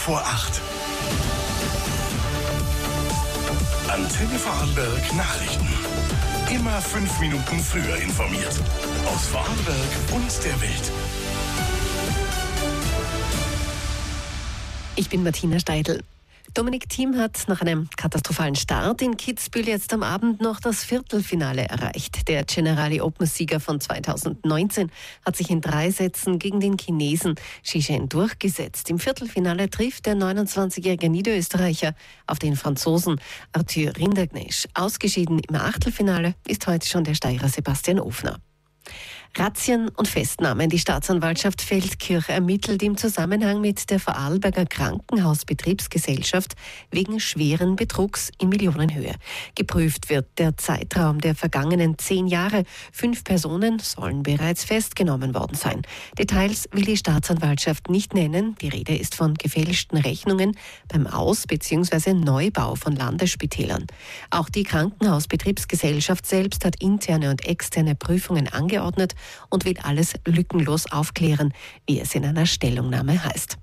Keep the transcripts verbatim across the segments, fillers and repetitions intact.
vor acht. Antenne Vorarlberg Nachrichten. Immer fünf Minuten früher informiert. Aus Vorarlberg und der Welt. Ich bin Martina Steidl. Dominik Thiem hat nach einem katastrophalen Start in Kitzbühel jetzt am Abend noch das Viertelfinale erreicht. Der Generali Open-Sieger von zweitausendneunzehn hat sich in drei Sätzen gegen den Chinesen Xi Zhen durchgesetzt. Im Viertelfinale trifft der neunundzwanzigjährige Niederösterreicher auf den Franzosen Arthur Rinderknecht. Ausgeschieden im Achtelfinale ist heute schon der Steirer Sebastian Ofner. Razzien und Festnahmen. Die Staatsanwaltschaft Feldkirch ermittelt im Zusammenhang mit der Vorarlberger Krankenhausbetriebsgesellschaft wegen schweren Betrugs in Millionenhöhe. Geprüft wird der Zeitraum der vergangenen zehn Jahre. Fünf Personen sollen bereits festgenommen worden sein. Details will die Staatsanwaltschaft nicht nennen. Die Rede ist von gefälschten Rechnungen beim Aus- bzw. Neubau von Landesspitälern. Auch die Krankenhausbetriebsgesellschaft selbst hat interne und externe Prüfungen angeordnet und will alles lückenlos aufklären, wie es in einer Stellungnahme heißt.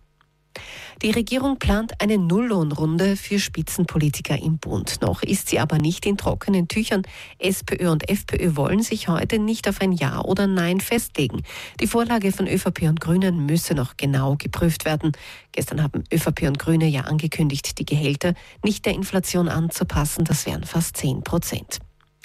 Die Regierung plant eine Nulllohnrunde für Spitzenpolitiker im Bund. Noch ist sie aber nicht in trockenen Tüchern. SPÖ und FPÖ wollen sich heute nicht auf ein Ja oder Nein festlegen. Die Vorlage von ÖVP und Grünen müsse noch genau geprüft werden. Gestern haben ÖVP und Grüne ja angekündigt, die Gehälter nicht der Inflation anzupassen. Das wären fast zehn Prozent.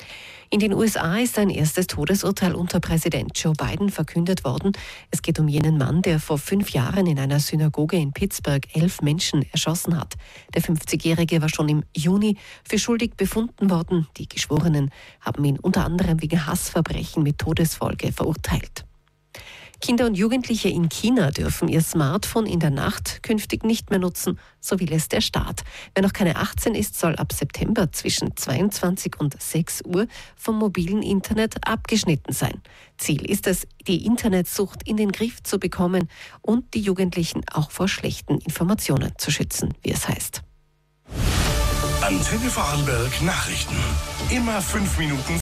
In den U S A ist ein erstes Todesurteil unter Präsident Joe Biden verkündet worden. Es geht um jenen Mann, der vor fünf Jahren in einer Synagoge in Pittsburgh elf Menschen erschossen hat. Der fünfzigjährige war schon im Juni für schuldig befunden worden. Die Geschworenen haben ihn unter anderem wegen Hassverbrechen mit Todesfolge verurteilt. Kinder und Jugendliche in China dürfen ihr Smartphone in der Nacht künftig nicht mehr nutzen, so will es der Staat. Wer noch keine achtzehn ist, soll ab September zwischen zweiundzwanzig und sechs Uhr vom mobilen Internet abgeschnitten sein. Ziel ist es, die Internetsucht in den Griff zu bekommen und die Jugendlichen auch vor schlechten Informationen zu schützen, wie es heißt. Antenne Vorarlberg Nachrichten. Immer fünf Minuten